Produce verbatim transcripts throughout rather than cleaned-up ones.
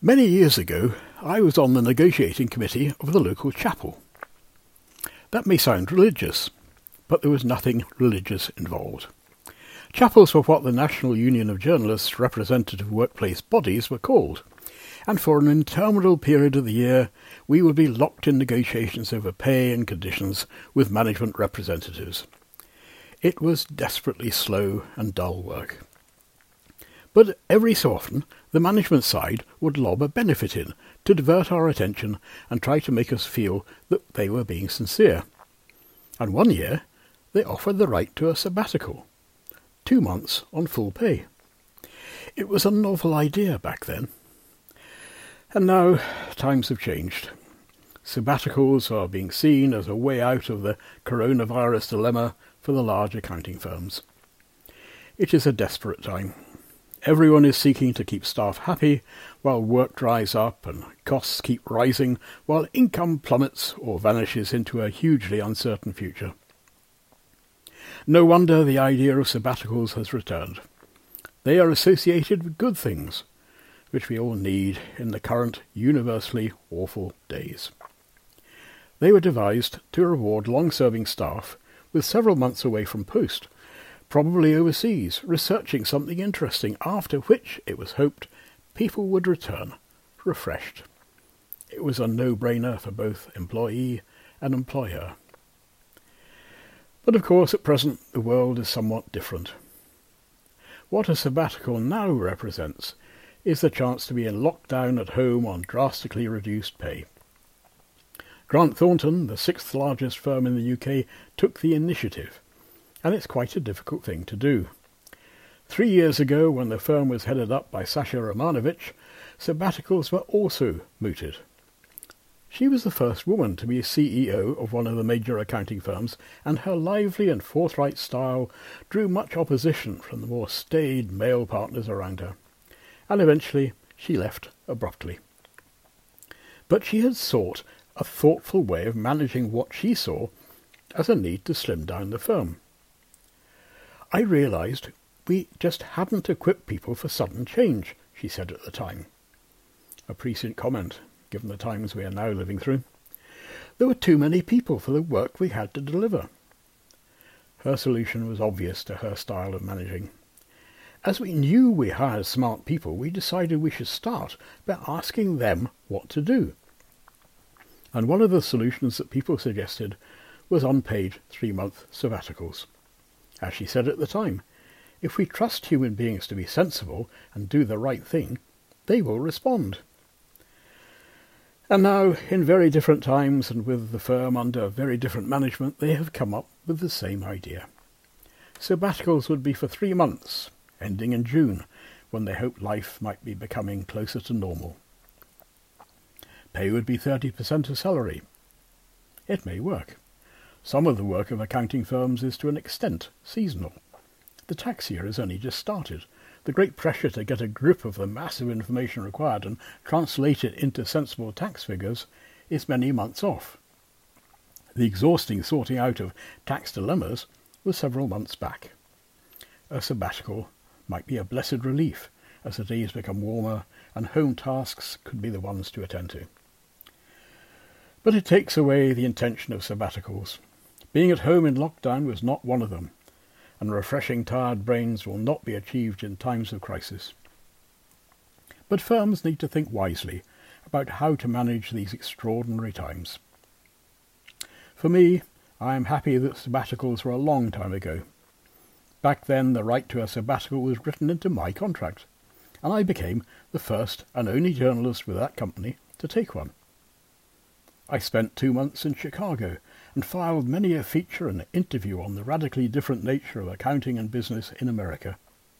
Many years ago, I was on the negotiating committee of the local chapel. That may sound religious, but there was nothing religious involved. Chapels were what the National Union of Journalists' representative workplace bodies were called, and for an interminable period of the year we would be locked in negotiations over pay and conditions with management representatives. It was desperately slow and dull work. But every so often the management side would lob a benefit in to divert our attention and try to make us feel that they were being sincere. And one year they offered the right to a sabbatical. Two months on full pay. It was a novel idea back then. And now times have changed. Sabbaticals are being seen as a way out of the coronavirus dilemma for the large accounting firms. It is a desperate time. Everyone is seeking to keep staff happy while work dries up and costs keep rising while income plummets or vanishes into a hugely uncertain future. No wonder the idea of sabbaticals has returned. They are associated with good things, which we all need in the current universally awful days. They were devised to reward long-serving staff with several months away from post, probably overseas, researching something interesting, after which, it was hoped, people would return, refreshed. It was a no-brainer for both employee and employer. But of course, at present, the world is somewhat different. What a sabbatical now represents is the chance to be in lockdown at home on drastically reduced pay. Grant Thornton, the sixth largest firm in the U K, took the initiative, and it's quite a difficult thing to do. Three years ago, when the firm was headed up by Sasha Romanovich, sabbaticals were also mooted. She was the first woman to be C E O of one of the major accounting firms, and her lively and forthright style drew much opposition from the more staid male partners around her, and eventually she left abruptly. But she had sought a thoughtful way of managing what she saw as a need to slim down the firm. I realised we just hadn't equipped people for sudden change, she said at the time. A prescient comment, given the times we are now living through. There were too many people for the work we had to deliver. Her solution was obvious to her style of managing. As we knew we hired smart people, we decided we should start by asking them what to do. And one of the solutions that people suggested was unpaid three-month sabbaticals. As she said at the time, if we trust human beings to be sensible and do the right thing, they will respond. And now, in very different times and with the firm under very different management, they have come up with the same idea. Sabbaticals would be for three months, ending in June, when they hoped life might be becoming closer to normal. Pay would be thirty percent of salary. It may work. Some of the work of accounting firms is to an extent seasonal. The tax year has only just started. The great pressure to get a grip of the massive information required and translate it into sensible tax figures is many months off. The exhausting sorting out of tax dilemmas was several months back. A sabbatical might be a blessed relief as the days become warmer and home tasks could be the ones to attend to. But it takes away the intention of sabbaticals. Being at home in lockdown was not one of them, and refreshing tired brains will not be achieved in times of crisis. But firms need to think wisely about how to manage these extraordinary times. For me, I am happy that sabbaticals were a long time ago. Back then, the right to a sabbatical was written into my contract, and I became the first and only journalist with that company to take one. I spent two months in Chicago and filed many a feature and interview on the radically different nature of accounting and business in America.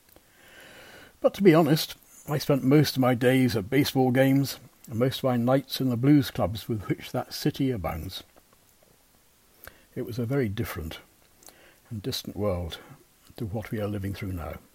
But to be honest, I spent most of my days at baseball games and most of my nights in the blues clubs with which that city abounds. It was a very different and distant world to what we are living through now.